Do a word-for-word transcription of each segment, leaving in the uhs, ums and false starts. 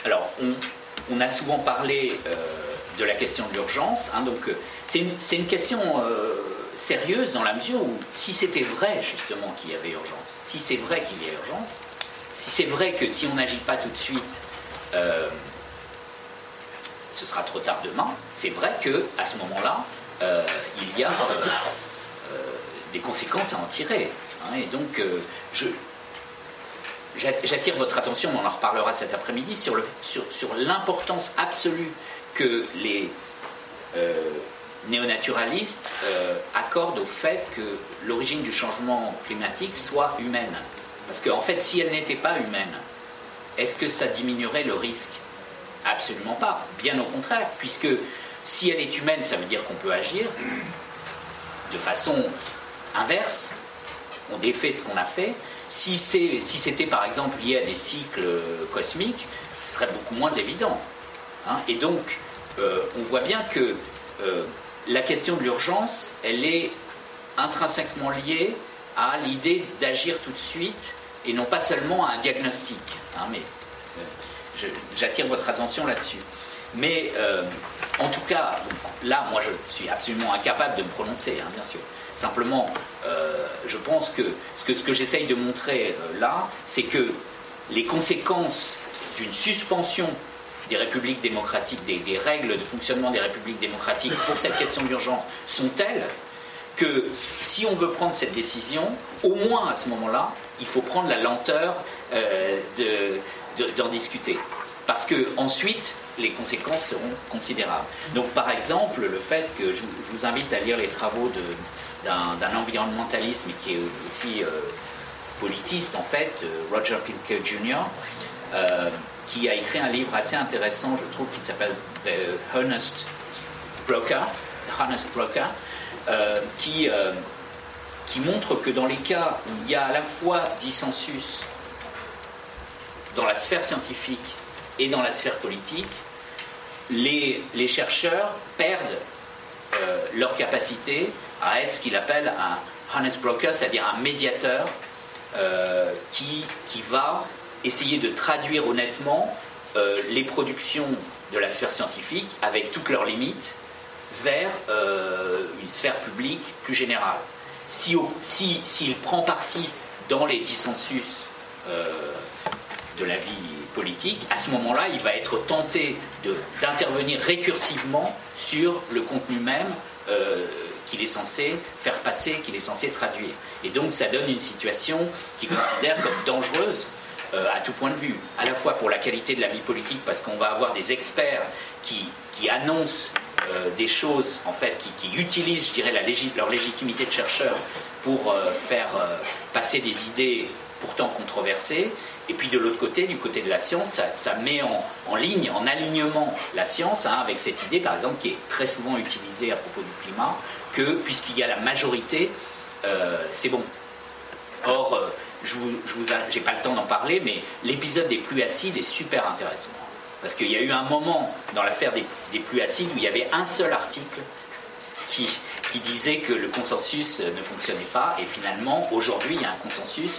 Alors, on, on a souvent parlé euh, de la question de l'urgence, hein, donc euh, c'est, une, c'est une question euh, sérieuse dans la mesure où, si c'était vrai justement qu'il y avait urgence, si c'est vrai qu'il y a urgence, si c'est vrai que si on n'agit pas tout de suite, euh, ce sera trop tard demain, c'est vrai qu'à ce moment-là, euh, il y a euh, euh, des conséquences à en tirer. Hein, et donc, euh, je... J'attire votre attention, on en reparlera cet après-midi, sur, le, sur, sur l'importance absolue que les euh, néonaturalistes euh, accordent au fait que l'origine du changement climatique soit humaine. Parce qu'en fait, si elle n'était pas humaine, est-ce que ça diminuerait le risque ? Absolument pas, bien au contraire, puisque si elle est humaine, ça veut dire qu'on peut agir de façon inverse, on défait ce qu'on a fait. Si, c'est, si c'était par exemple lié à des cycles cosmiques, ce serait beaucoup moins évident. Hein. Et donc, euh, on voit bien que euh, la question de l'urgence, elle est intrinsèquement liée à l'idée d'agir tout de suite et non pas seulement à un diagnostic. Hein, mais euh, je, j'attire votre attention là-dessus. Mais euh, en tout cas, là, moi, je suis absolument incapable de me prononcer, hein, bien sûr. Simplement, euh, je pense que ce que, ce que j'essaye de montrer euh, là, c'est que les conséquences d'une suspension des républiques démocratiques, des, des règles de fonctionnement des républiques démocratiques pour cette question d'urgence sont telles que si on veut prendre cette décision, au moins à ce moment-là, il faut prendre la lenteur euh, de, de, d'en discuter. Parce que ensuite, les conséquences seront considérables. Donc, par exemple, le fait que je, je vous invite à lire les travaux de, d'un, d'un environnementaliste, mais qui est aussi euh, politiste, en fait, euh, Roger Pilker junior, euh, qui a écrit un livre assez intéressant, je trouve, qui s'appelle The Honest Broker, The Honest Broker, euh, qui, euh, qui montre que dans les cas où il y a à la fois dissensus dans la sphère scientifique et dans la sphère politique, les, les chercheurs perdent euh, leur capacité à être ce qu'il appelle un honest broker, c'est-à-dire un médiateur euh, qui, qui va essayer de traduire honnêtement euh, les productions de la sphère scientifique, avec toutes leurs limites, vers euh, une sphère publique plus générale. Si, si, s'il prend parti dans les dissensus euh, de la vie politique, à ce moment-là, il va être tenté de, d'intervenir récursivement sur le contenu même euh, qu'il est censé faire passer, qu'il est censé traduire. Et donc, ça donne une situation qu'il considère comme dangereuse euh, à tout point de vue, à la fois pour la qualité de la vie politique, parce qu'on va avoir des experts qui, qui annoncent euh, des choses, en fait, qui, qui utilisent, je dirais, la légit- leur légitimité de chercheurs pour euh, faire euh, passer des idées pourtant controversées. Et puis de l'autre côté, du côté de la science, ça, ça met en, en ligne, en alignement la science, hein, avec cette idée, par exemple, qui est très souvent utilisée à propos du climat, que puisqu'il y a la majorité, euh, c'est bon. Or, euh, je vous, je vous a, j'ai pas le temps d'en parler, mais l'épisode des pluies acides est super intéressant. Parce qu'il y a eu un moment dans l'affaire des, des pluies acides où il y avait un seul article qui, qui disait que le consensus ne fonctionnait pas, et finalement, aujourd'hui, il y a un consensus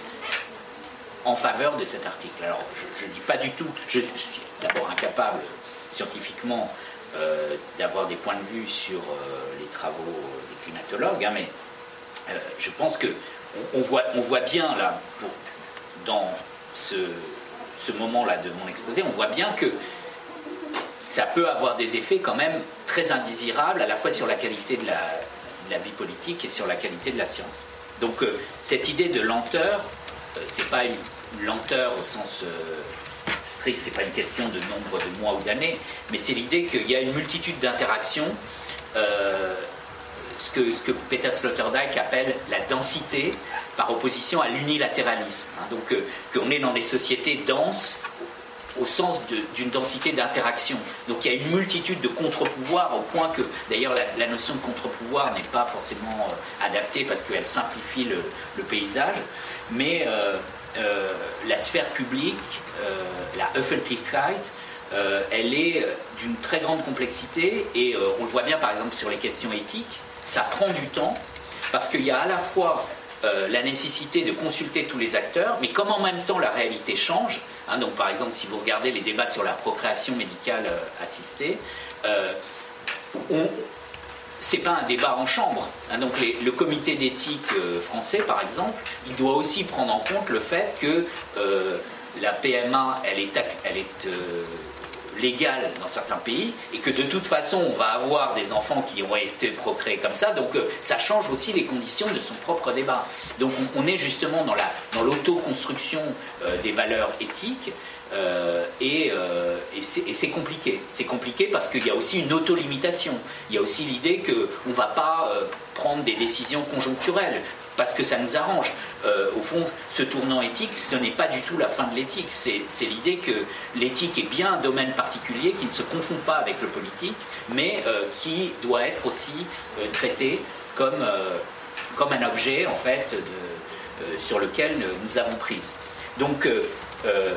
en faveur de cet article. Alors, je ne dis pas du tout, je, je suis d'abord incapable scientifiquement euh, d'avoir des points de vue sur euh, les travaux des climatologues, hein, mais euh, je pense que on, on, voit, on voit bien là, pour, dans ce, ce moment-là de mon exposé, on voit bien que ça peut avoir des effets quand même très indésirables, à la fois sur la qualité de la, de la vie politique et sur la qualité de la science. Donc, euh, cette idée de lenteur, euh, c'est pas une lenteur au sens euh, strict, c'est pas une question de nombre de mois ou d'années, mais c'est l'idée qu'il y a une multitude d'interactions, euh, ce, que, ce que Peter Sloterdijk appelle la densité par opposition à l'unilatéralisme. Hein, donc euh, qu'on est dans des sociétés denses au sens de, d'une densité d'interaction. Donc il y a une multitude de contre-pouvoirs, au point que, d'ailleurs, la, la notion de contre-pouvoir n'est pas forcément euh, adaptée parce qu'elle simplifie le, le paysage, mais euh, euh, la sphère publique, euh, la Öffentlichkeit, euh, elle est d'une très grande complexité, et euh, on le voit bien par exemple sur les questions éthiques, ça prend du temps, parce qu'il y a à la fois euh, la nécessité de consulter tous les acteurs, mais comme en même temps la réalité change, hein, donc par exemple si vous regardez les débats sur la procréation médicale euh, assistée, euh, on, c'est pas un débat en chambre, hein, donc les, le comité d'éthique euh, français par exemple, il doit aussi prendre en compte le fait que euh, la P M A elle est, elle est euh, légale dans certains pays et que de toute façon on va avoir des enfants qui ont été procréés comme ça, donc euh, ça change aussi les conditions de son propre débat. Donc on, on est justement dans, la, dans l'auto-construction euh, des valeurs éthiques euh, et, euh, et, c'est, et c'est compliqué. C'est compliqué parce qu'il y a aussi une auto-limitation. Il y a aussi l'idée qu'on ne va pas euh, prendre des décisions conjoncturelles parce que ça nous arrange. Euh, au fond, ce tournant éthique, ce n'est pas du tout la fin de l'éthique. C'est, c'est l'idée que l'éthique est bien un domaine particulier qui ne se confond pas avec le politique, mais euh, qui doit être aussi euh, traité comme, euh, comme un objet, en fait, de, euh, sur lequel nous avons prise. Donc, euh, euh,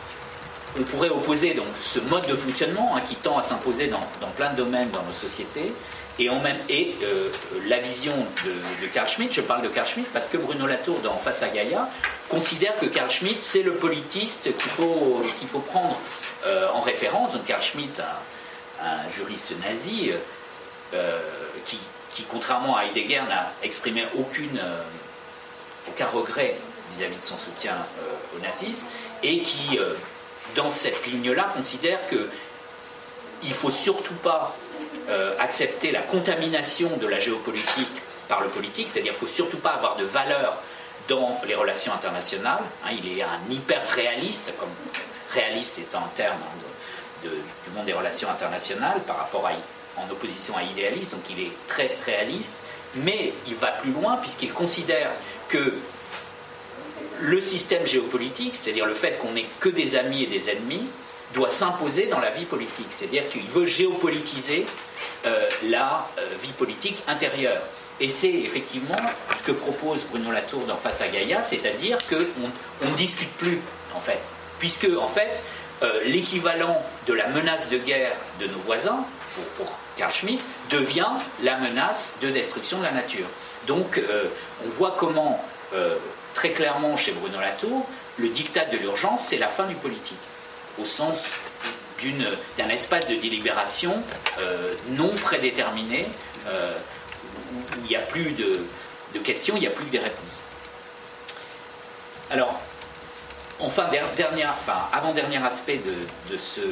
on pourrait opposer donc, ce mode de fonctionnement hein, qui tend à s'imposer dans, dans plein de domaines dans nos sociétés, et, en même, et euh, la vision de, de Carl Schmitt. Je parle de Carl Schmitt parce que Bruno Latour, dans En face à Gaïa, considère que Carl Schmitt, c'est le politiste qu'il faut, qu'il faut prendre euh, en référence. Donc Carl Schmitt, un, un juriste nazi, euh, qui, qui, contrairement à Heidegger, n'a exprimé aucune, euh, aucun regret vis-à-vis de son soutien euh, au nazisme, et qui, euh, dans cette ligne-là, considère qu'il ne faut surtout pas Euh, accepter la contamination de la géopolitique par le politique, c'est-à-dire qu'il ne faut surtout pas avoir de valeur dans les relations internationales. Hein, il est un hyper-réaliste, comme réaliste étant un terme hein, de, de, du monde des relations internationales par rapport à, en opposition à idéaliste, donc il est très réaliste, mais il va plus loin puisqu'il considère que le système géopolitique, c'est-à-dire le fait qu'on n'ait que des amis et des ennemis, doit s'imposer dans la vie politique. C'est-à-dire qu'il veut géopolitiser euh, la euh, vie politique intérieure. Et c'est effectivement ce que propose Bruno Latour dans Face à Gaïa, c'est-à-dire qu'on ne discute plus, en fait. Puisque, en fait, euh, l'équivalent de la menace de guerre de nos voisins, pour, pour Carl Schmitt, devient la menace de destruction de la nature. Donc, euh, on voit comment, euh, très clairement chez Bruno Latour, le diktat de l'urgence, c'est la fin du politique, au sens d'une, d'un espace de délibération euh, non prédéterminé, euh, où il n'y a plus de, de questions, il n'y a plus que des réponses. Alors, enfin, dernier, enfin avant-dernier aspect de, de ce,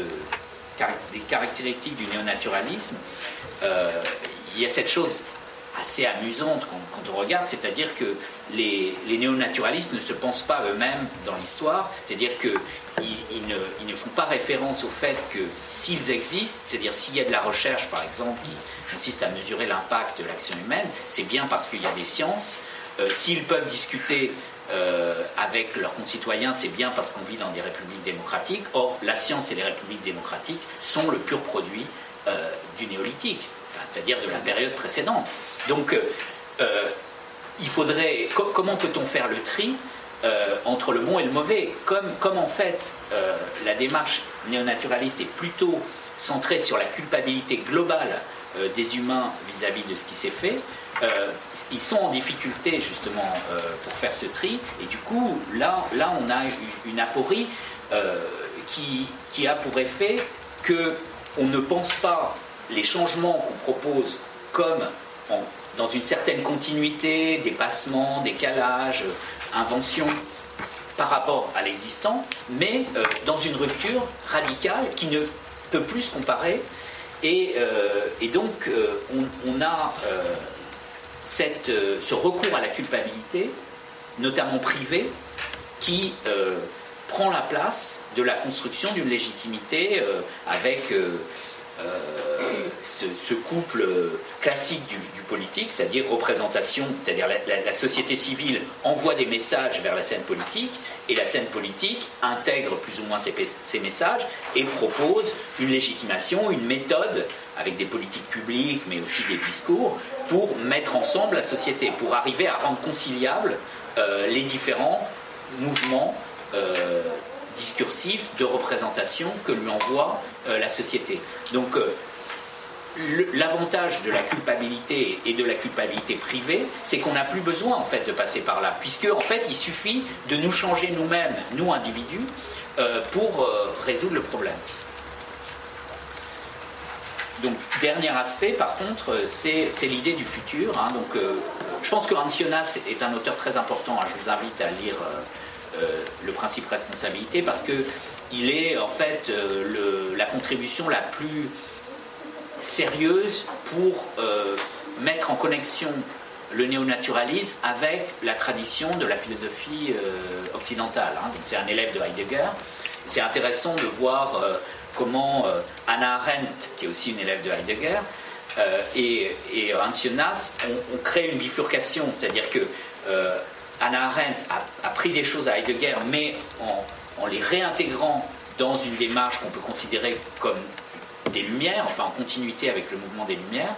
des caractéristiques du néonaturalisme, euh, il y a cette chose assez amusante quand, quand on regarde, c'est-à-dire que les, les néonaturalistes ne se pensent pas eux-mêmes dans l'histoire, c'est-à-dire qu'ils ils ne, ils ne font pas référence au fait que s'ils existent, c'est-à-dire s'il y a de la recherche par exemple qui consiste à mesurer l'impact de l'action humaine, c'est bien parce qu'il y a des sciences, euh, s'ils peuvent discuter euh, avec leurs concitoyens, c'est bien parce qu'on vit dans des républiques démocratiques. Or, la science et les républiques démocratiques sont le pur produit euh, du néolithique, enfin, c'est-à-dire de la période précédente. Donc, euh, il faudrait. Co- comment peut-on faire le tri euh, entre le bon et le mauvais ? Comme, comme en fait, euh, la démarche néonaturaliste est plutôt centrée sur la culpabilité globale euh, des humains vis-à-vis de ce qui s'est fait, euh, ils sont en difficulté justement euh, pour faire ce tri. Et du coup, là, là on a une, une aporie euh, qui, qui a pour effet qu'on ne pense pas les changements qu'on propose comme en, dans une certaine continuité, dépassement, décalage, invention par rapport à l'existant, mais euh, dans une rupture radicale qui ne peut plus se comparer. Et, euh, et donc, euh, on, on a euh, cette, euh, ce recours à la culpabilité, notamment privée, qui euh, prend la place de la construction d'une légitimité euh, avec... Euh, Euh, ce, ce couple classique du, du politique, c'est-à-dire représentation, c'est-à-dire la, la, la société civile envoie des messages vers la scène politique et la scène politique intègre plus ou moins ces, ces messages et propose une légitimation, une méthode avec des politiques publiques mais aussi des discours pour mettre ensemble la société, pour arriver à rendre conciliables euh, les différents mouvements euh, discursif de représentation que lui envoie euh, la société. Donc euh, l'avantage de la culpabilité et de la culpabilité privée, c'est qu'on n'a plus besoin en fait de passer par là, puisque en fait il suffit de nous changer nous-mêmes, nous individus, euh, pour euh, résoudre le problème. Donc dernier aspect par contre, c'est l'idée du futur. Hein. Donc euh, je pense que Hans Jonas est un auteur très important. Hein. Je vous invite à lire euh, euh, le principe responsabilité parce que il est en fait euh, le, la contribution la plus sérieuse pour euh, mettre en connexion le néonaturalisme avec la tradition de la philosophie euh, occidentale. Hein. Donc c'est un élève de Heidegger. C'est intéressant de voir euh, comment euh, Hannah Arendt, qui est aussi une élève de Heidegger, euh, et, et Hans Jonas ont, ont créé une bifurcation, c'est-à-dire que euh, Hannah Arendt a, a pris des choses à Heidegger, mais en, en les réintégrant dans une démarche qu'on peut considérer comme des Lumières, enfin en continuité avec le mouvement des Lumières,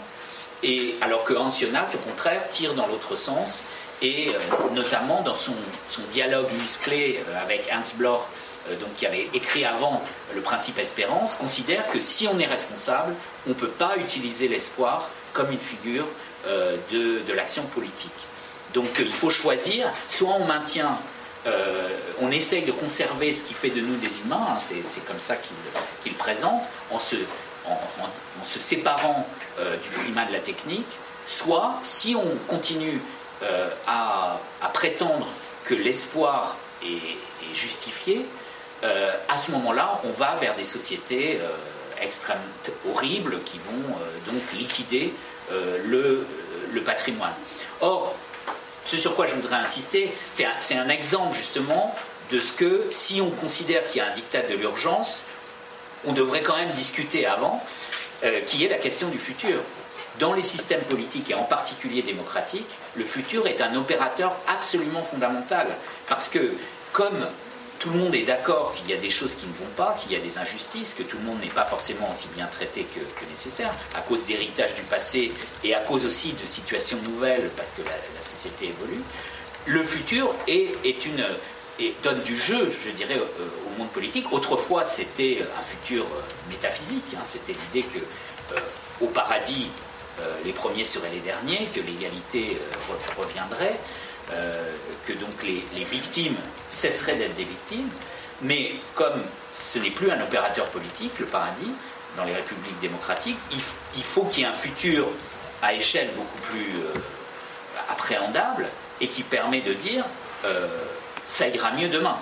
et alors que Hans Jonas, au contraire, tire dans l'autre sens, et euh, notamment dans son, son dialogue musclé euh, avec Hans Bloch, euh, donc, qui avait écrit avant le principe espérance, considère que si on est responsable, on ne peut pas utiliser l'espoir comme une figure euh, de, de l'action politique. Donc euh, il faut choisir, soit on maintient, euh, on essaye de conserver ce qui fait de nous des humains, hein, c'est comme ça qu'il qu'il présente, en se, en, en, en se séparant euh, du climat de la technique, soit si on continue euh, à, à prétendre que l'espoir est, est justifié, euh, à ce moment-là, on va vers des sociétés euh, extrêmement horribles qui vont euh, donc liquider euh, le, le patrimoine. Or, ce sur quoi je voudrais insister, c'est un, un exemple justement de ce que, si on considère qu'il y a un diktat de l'urgence, on devrait quand même discuter avant, euh, qui est la question du futur. Dans les systèmes politiques, et en particulier démocratiques, le futur est un opérateur absolument fondamental. Parce que, comme tout le monde est d'accord qu'il y a des choses qui ne vont pas, qu'il y a des injustices, que tout le monde n'est pas forcément aussi bien traité que, que nécessaire, à cause d'héritage du passé et à cause aussi de situations nouvelles, parce que la, la société évolue, le futur est, est une... et donne du jeu, je dirais, au monde politique. Autrefois, c'était un futur métaphysique, hein, c'était l'idée que euh, au paradis, euh, les premiers seraient les derniers, que l'égalité euh, reviendrait, euh, que donc les, les victimes cesseraient d'être des victimes, mais comme ce n'est plus un opérateur politique, le paradis, dans les républiques démocratiques, il, il faut qu'il y ait un futur à échelle beaucoup plus euh, appréhendable et qui permet de dire euh, ça ira mieux demain.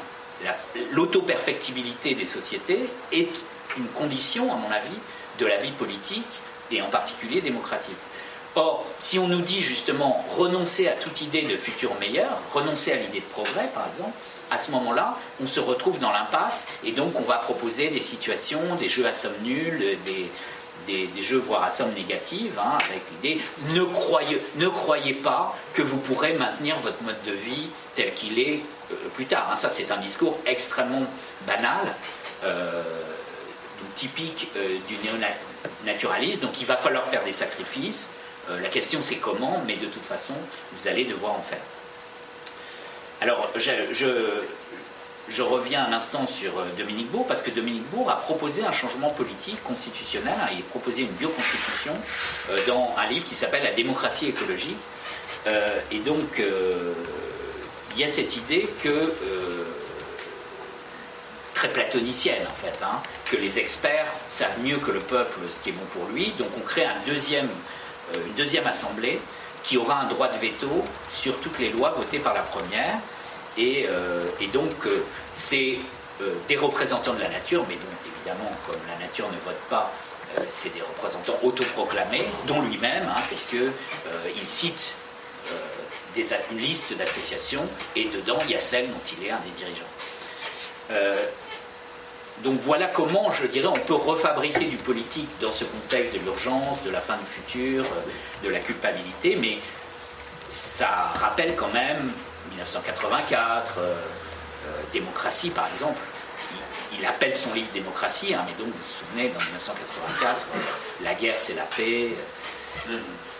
L'auto-perfectibilité des sociétés est une condition, à mon avis, de la vie politique et en particulier démocratique. Or, si on nous dit justement renoncer à toute idée de futur meilleur, renoncer à l'idée de progrès par exemple, à ce moment-là, on se retrouve dans l'impasse et donc on va proposer des situations, des jeux à somme nulle, des, des, des jeux voire à somme négative, hein, avec l'idée ne croyez, ne croyez pas que vous pourrez maintenir votre mode de vie tel qu'il est euh, plus tard. Hein. Ça, c'est un discours extrêmement banal, euh, typique euh, du néonaturalisme. Donc il va falloir faire des sacrifices. Euh, la question c'est comment, mais de toute façon, vous allez devoir en faire. Alors, je, je, je reviens un instant sur Dominique Bourg, parce que Dominique Bourg a proposé un changement politique constitutionnel, hein, il a proposé une bioconstitution euh, dans un livre qui s'appelle La démocratie écologique. Euh, et donc, euh, il y a cette idée que, euh, très platonicienne en fait, hein, que les experts savent mieux que le peuple ce qui est bon pour lui, donc on crée un deuxième, euh, une deuxième assemblée qui aura un droit de veto sur toutes les lois votées par la première, et, euh, et donc euh, c'est euh, des représentants de la nature, mais bon, évidemment, comme la nature ne vote pas, euh, c'est des représentants autoproclamés, dont lui-même, hein, puisqu'il euh, cite euh, des, une liste d'associations, et dedans, il y a celle dont il est un des dirigeants. Euh, donc voilà comment, je dirais, on peut refabriquer du politique dans ce contexte de l'urgence, de la fin du futur, de la culpabilité, mais ça rappelle quand même dix-neuf cent quatre-vingt-quatre, euh, euh, Démocratie par exemple. Il, il appelle son livre Démocratie, hein, mais donc vous vous souvenez, dans dix-neuf cent quatre-vingt-quatre, euh, la guerre c'est la paix. Euh,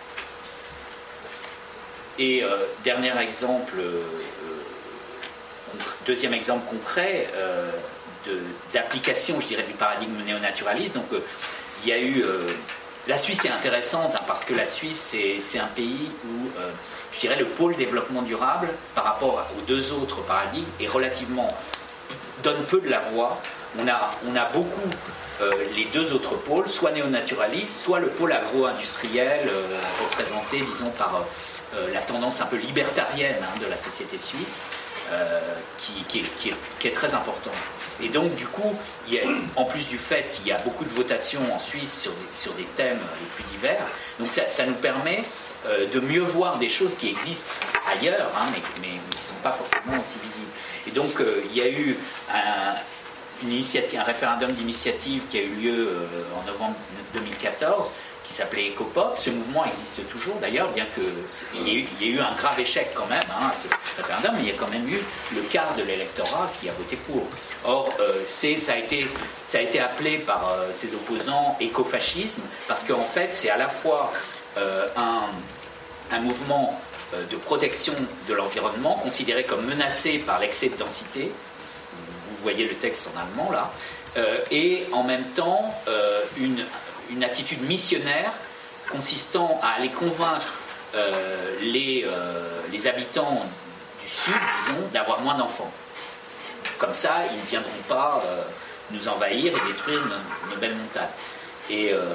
et euh, dernier exemple, euh, deuxième exemple concret, euh, d'application, je dirais, du paradigme néonaturaliste. Donc, euh, il y a eu euh, la Suisse est intéressante hein, parce que la Suisse, c'est, c'est un pays où, euh, je dirais, le pôle développement durable, par rapport aux deux autres paradigmes, est relativement, donne peu de la voix. On a, on a beaucoup euh, les deux autres pôles, soit néonaturalistes, soit le pôle agro-industriel, euh, représenté, disons, par euh, la tendance un peu libertarienne hein, de la société suisse, euh, qui, qui, est, qui, est, qui est très importante. Et donc, du coup, il y a, en plus du fait qu'il y a beaucoup de votations en Suisse sur des, sur des thèmes les plus divers, donc ça, ça nous permet euh, de mieux voir des choses qui existent ailleurs, hein, mais, mais qui ne sont pas forcément aussi visibles. Et donc, euh, il y a eu un... Une initiative, un référendum d'initiative qui a eu lieu euh, en novembre deux mille quatorze, qui s'appelait Ecopop. Ce mouvement existe toujours d'ailleurs, bien qu'il y, y ait eu un grave échec quand même hein, à ce référendum, mais il y a quand même eu le quart de l'électorat qui a voté pour. Or, euh, c'est, ça, a été, ça a été appelé par euh, ses opposants écofascisme, parce qu'en fait, c'est à la fois euh, un, un mouvement euh, de protection de l'environnement, considéré comme menacé par l'excès de densité. Vous voyez le texte en allemand là, euh, et en même temps euh, une, une attitude missionnaire consistant à aller convaincre euh, les, euh, les habitants du Sud, disons, d'avoir moins d'enfants. Comme ça, ils ne viendront pas euh, nous envahir et détruire nos, nos belles montagnes. Et, euh,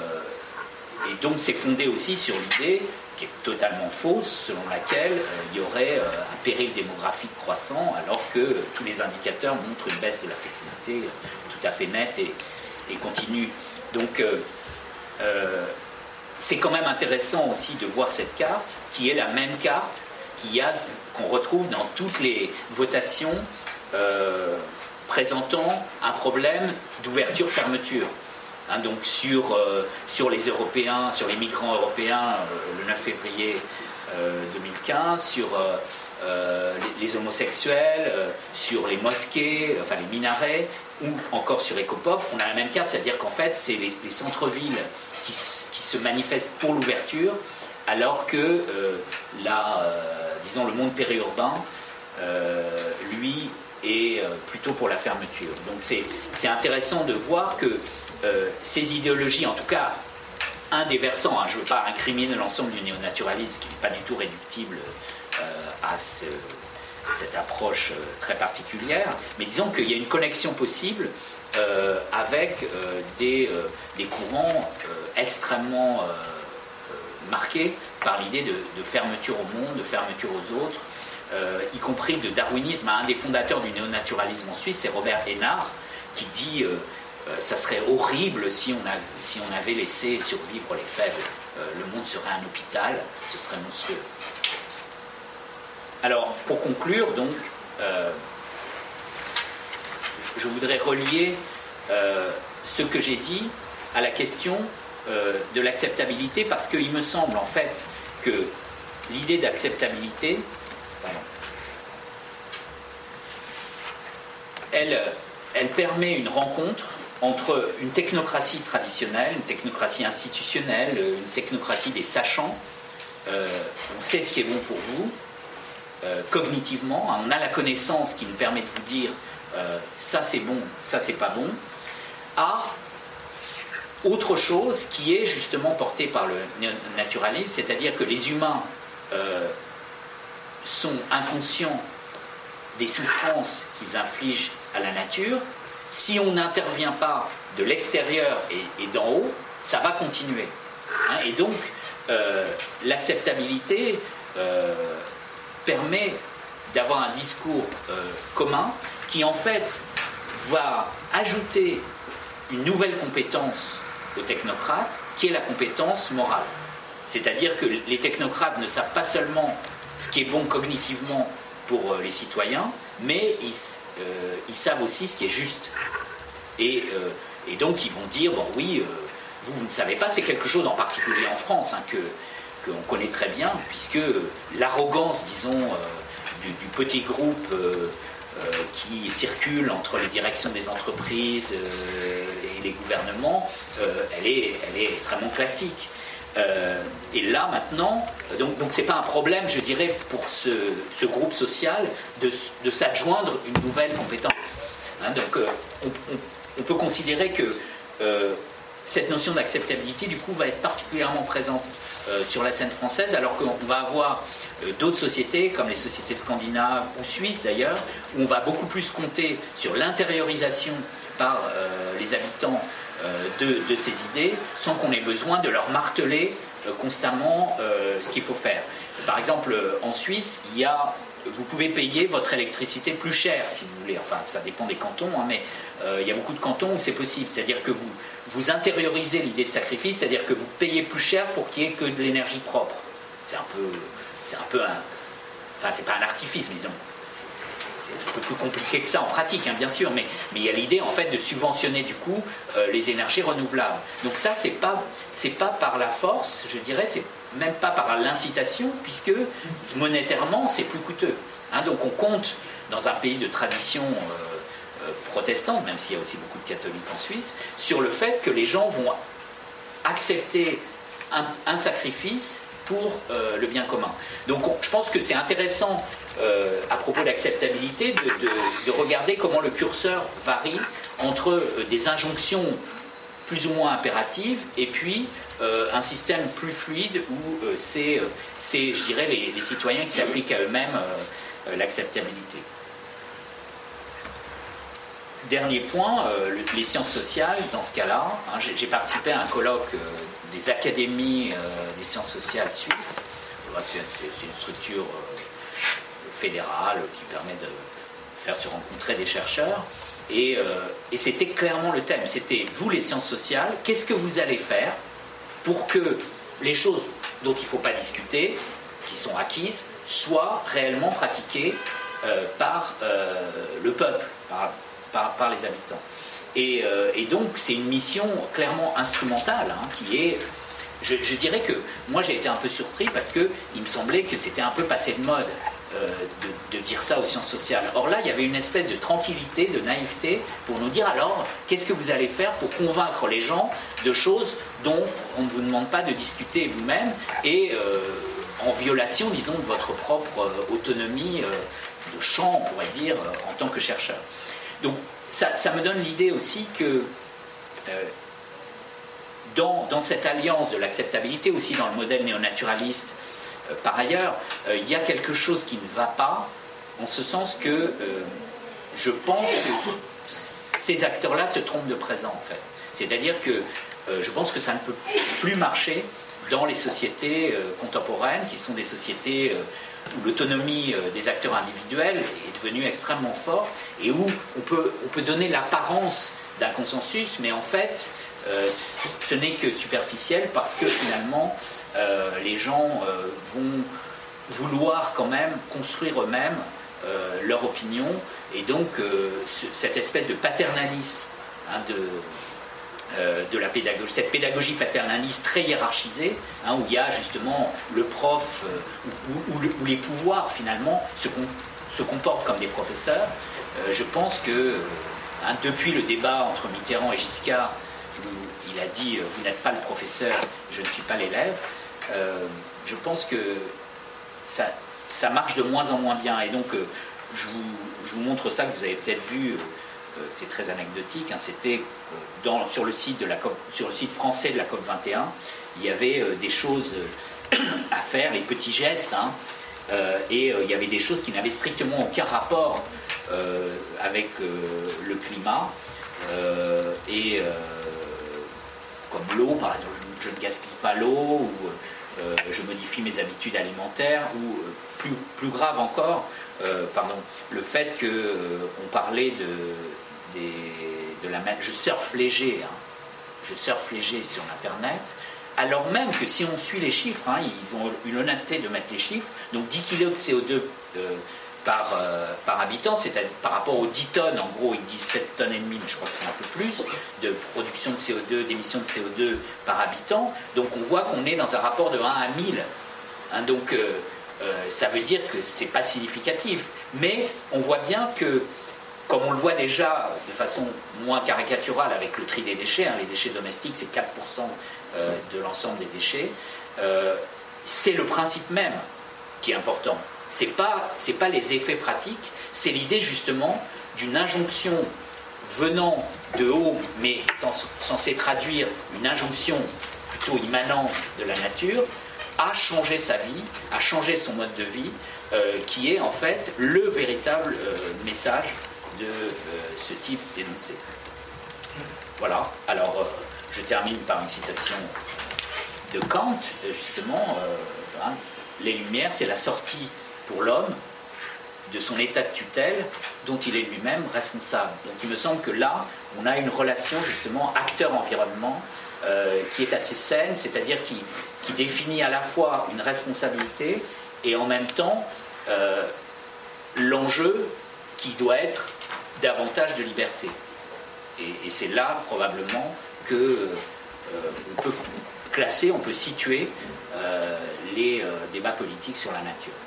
et donc c'est fondé aussi sur l'idée, qui est totalement fausse, selon laquelle euh, il y aurait euh, un péril démographique croissant, alors que euh, tous les indicateurs montrent une baisse de la fécondité euh, tout à fait nette et, et continue. Donc euh, euh, c'est quand même intéressant aussi de voir cette carte, qui est la même carte qu'il y a, qu'on retrouve dans toutes les votations euh, présentant un problème d'ouverture-fermeture. Hein, donc sur, euh, sur les Européens, sur les migrants européens, euh, le neuf février euh, deux mille quinze, sur euh, euh, les, les homosexuels, euh, sur les mosquées, enfin les minarets, ou encore sur Ecopop, on a la même carte, c'est-à-dire qu'en fait c'est les, les centres-villes qui, qui se manifestent pour l'ouverture, alors que euh, là, euh, disons le monde périurbain, euh, lui, est euh, plutôt pour la fermeture. Donc c'est, c'est intéressant de voir que Euh, ces idéologies, en tout cas un des versants, hein, je ne veux pas incriminer l'ensemble du néonaturalisme qui n'est pas du tout réductible euh, à ce, cette approche euh, très particulière, mais disons qu'il y a une connexion possible euh, avec euh, des, euh, des courants euh, extrêmement euh, euh, marqués par l'idée de, de fermeture au monde, de fermeture aux autres, euh, y compris de darwinisme. Un des fondateurs du néonaturalisme en Suisse, c'est Robert Hénard, qui dit euh, Euh, ça serait horrible si on, a, si on avait laissé survivre les faibles. Euh, le monde serait un hôpital, ce serait monstrueux. Alors, pour conclure, donc, euh, je voudrais relier euh, ce que j'ai dit à la question euh, de l'acceptabilité, parce qu'il me semble en fait que l'idée d'acceptabilité, pardon, elle, elle permet une rencontre entre une technocratie traditionnelle, une technocratie institutionnelle, une technocratie des sachants. Euh, on sait ce qui est bon pour vous, euh, cognitivement, hein, on a la connaissance qui nous permet de vous dire euh, ça c'est bon, ça c'est pas bon, à autre chose qui est justement portée par le naturalisme, c'est-à-dire que les humains euh, sont inconscients des souffrances qu'ils infligent à la nature. Si on n'intervient pas de l'extérieur et, et d'en haut, ça va continuer. Hein, et donc, euh, l'acceptabilité euh, permet d'avoir un discours euh, commun qui, en fait, va ajouter une nouvelle compétence aux technocrates, qui est la compétence morale. C'est-à-dire que les technocrates ne savent pas seulement ce qui est bon cognitivement pour euh, les citoyens, mais ils Euh, ils savent aussi ce qui est juste. Et, euh, et donc ils vont dire, bon oui, euh, vous, vous ne savez pas, c'est quelque chose en particulier en France, hein, que, qu'on connaît très bien, puisque l'arrogance, disons, euh, du, du petit groupe euh, euh, qui circule entre les directions des entreprises euh, et les gouvernements, euh, elle est, elle est extrêmement classique. Euh, et là maintenant, donc, donc c'est pas un problème, je dirais, pour ce, ce groupe social de, de s'adjoindre une nouvelle compétence. Hein, donc euh, on, on, on peut considérer que euh, cette notion d'acceptabilité, du coup, va être particulièrement présente euh, sur la scène française, alors qu'on va avoir euh, d'autres sociétés, comme les sociétés scandinaves ou suisses d'ailleurs, où on va beaucoup plus compter sur l'intériorisation par euh, les habitants euh, de, de ces idées, sans qu'on ait besoin de leur marteler euh, constamment euh, ce qu'il faut faire. Par exemple, en Suisse, il y a, vous pouvez payer votre électricité plus cher, si vous voulez. Enfin, ça dépend des cantons, hein, mais euh, il y a beaucoup de cantons où c'est possible. C'est-à-dire que vous, vous intériorisez l'idée de sacrifice, c'est-à-dire que vous payez plus cher pour qu'il n'y ait que de l'énergie propre. C'est un peu, c'est un peu un, enfin, c'est pas un artifice, mais disons, c'est un peu plus compliqué que ça en pratique, hein, bien sûr, mais, mais il y a l'idée en fait de subventionner du coup euh, les énergies renouvelables. Donc ça, c'est pas, c'est pas par la force, je dirais, c'est même pas par l'incitation, puisque monétairement, c'est plus coûteux. Hein, donc on compte, dans un pays de tradition euh, euh, protestante, même s'il y a aussi beaucoup de catholiques en Suisse, sur le fait que les gens vont accepter un, un sacrifice pour euh, le bien commun. Donc on, je pense que c'est intéressant, euh, à propos d'acceptabilité, de, de, de regarder comment le curseur varie entre euh, des injonctions plus ou moins impératives, et puis euh, un système plus fluide où euh, c'est, euh, c'est, je dirais, les, les citoyens qui s'appliquent à eux-mêmes euh, euh, l'acceptabilité. Dernier point, euh, le, les sciences sociales, dans ce cas-là, hein, j'ai, j'ai participé à un colloque euh, des académies euh, des sciences sociales suisses. C'est, c'est, c'est une structure euh, fédérale qui permet de faire se rencontrer des chercheurs. Et, euh, et c'était clairement le thème, c'était vous les sciences sociales, qu'est-ce que vous allez faire pour que les choses dont il ne faut pas discuter, qui sont acquises, soient réellement pratiquées euh, par euh, le peuple, par, par, par les habitants. Et, euh, et donc c'est une mission clairement instrumentale, hein, qui est, je, je dirais que moi j'ai été un peu surpris parce qu'il me semblait que c'était un peu passé de mode. De, de dire ça aux sciences sociales. Or là, il y avait une espèce de tranquillité, de naïveté pour nous dire alors, qu'est-ce que vous allez faire pour convaincre les gens de choses dont on ne vous demande pas de discuter vous-même et euh, en violation, disons, de votre propre euh, autonomie euh, de champ, on pourrait dire, euh, en tant que chercheur. Donc ça, ça me donne l'idée aussi que euh, dans, dans cette alliance de l'acceptabilité, aussi dans le modèle néonaturaliste, Euh, par ailleurs, euh, il y a quelque chose qui ne va pas, en ce sens que euh, je pense que ces acteurs-là se trompent de présent, en fait. C'est-à-dire que euh, je pense que ça ne peut plus marcher dans les sociétés euh, contemporaines, qui sont des sociétés euh, où l'autonomie euh, des acteurs individuels est devenue extrêmement forte, et où on peut, on peut donner l'apparence d'un consensus, mais en fait, euh, ce n'est que superficiel, parce que finalement, Euh, les gens euh, vont vouloir quand même construire eux-mêmes euh, leur opinion, et donc euh, ce, cette espèce de paternalisme hein, de, euh, de la pédagogie, cette pédagogie paternaliste très hiérarchisée, hein, où il y a justement le prof, euh, où, où, où les pouvoirs finalement se, com- se comportent comme des professeurs. Euh, je pense que hein, depuis le débat entre Mitterrand et Giscard, où il a dit euh, « vous n'êtes pas le professeur, je ne suis pas l'élève », Euh, je pense que ça, ça marche de moins en moins bien. Et donc, euh, je, vous, je vous montre ça, que vous avez peut-être vu, euh, c'est très anecdotique, hein, c'était euh, dans, sur, le site de la COP, sur le site français de la COP vingt et un, il y avait euh, des choses euh, à faire, les petits gestes, hein, euh, et euh, il y avait des choses qui n'avaient strictement aucun rapport euh, avec euh, le climat, euh, et euh, comme l'eau, par exemple, je ne gaspille pas l'eau, ou euh, je modifie mes habitudes alimentaires, ou euh, plus, plus grave encore, euh, pardon, le fait qu'on euh, parlait de, des, de la... Je surfe léger, hein, je surfe léger sur Internet, alors même que si on suit les chiffres, hein, ils ont eu l'honnêteté de mettre les chiffres, donc dix kilos de C O deux euh, par, euh, par habitant, c'est-à-dire par rapport aux dix tonnes, en gros ils disent sept tonnes et demie, mais je crois que c'est un peu plus, de production de C O deux, d'émissions de C O deux par habitant, donc on voit qu'on est dans un rapport de un à mille, hein, donc euh, euh, ça veut dire que c'est pas significatif, mais on voit bien que, comme on le voit déjà de façon moins caricaturale avec le tri des déchets, hein, les déchets domestiques c'est quatre pour cent euh, de l'ensemble des déchets, euh, c'est le principe même qui est important. C'est pas, c'est pas les effets pratiques, c'est l'idée justement d'une injonction venant de haut, mais étant censé traduire une injonction plutôt immanente de la nature, a changé sa vie, a changé son mode de vie, euh, qui est en fait le véritable euh, message de euh, ce type d'énoncé. Voilà, alors euh, je termine par une citation de Kant, justement, euh, hein, les Lumières, c'est la sortie pour l'homme de son état de tutelle dont il est lui-même responsable. Donc il me semble que là, on a une relation justement acteur-environnement euh, qui est assez saine, c'est-à-dire qui, qui définit à la fois une responsabilité et en même temps euh, l'enjeu qui doit être davantage de liberté. Et, et c'est là probablement que euh, on peut classer, on peut situer euh, les euh, débats politiques sur la nature.